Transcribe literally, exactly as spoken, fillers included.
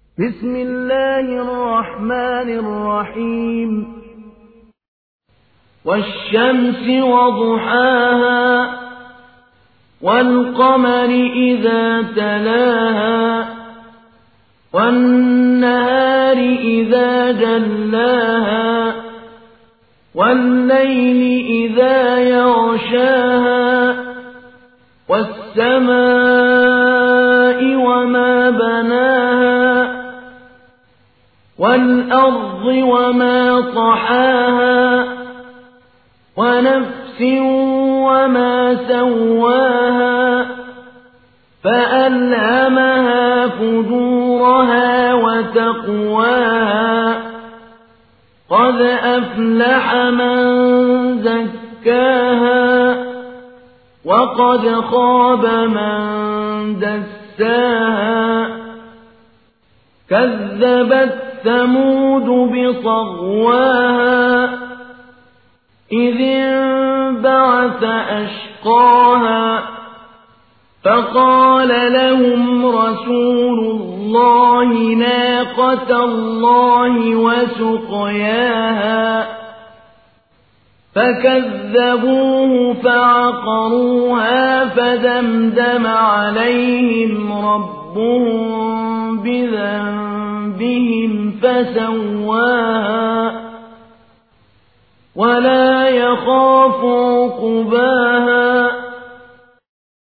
بسم الله الرحمن الرحيم والشمس وضحاها والقمر إذا تلاها والنهار إذا جلاها والليل إذا يغشاها والسماء وما بناها والأرض وما طحاها ونفس وما سواها فألهمها فجورها وتقواها قد أفلح من زكاها وقد خاب من دساها كذبت ثمود بطغواها إذ انبعث أشقاها فقال لهم رسول الله ناقة الله وسقياها فكذبوه فعقروها فدمدم عليهم ربهم بذنبهم فسواها ولا يخاف عقباها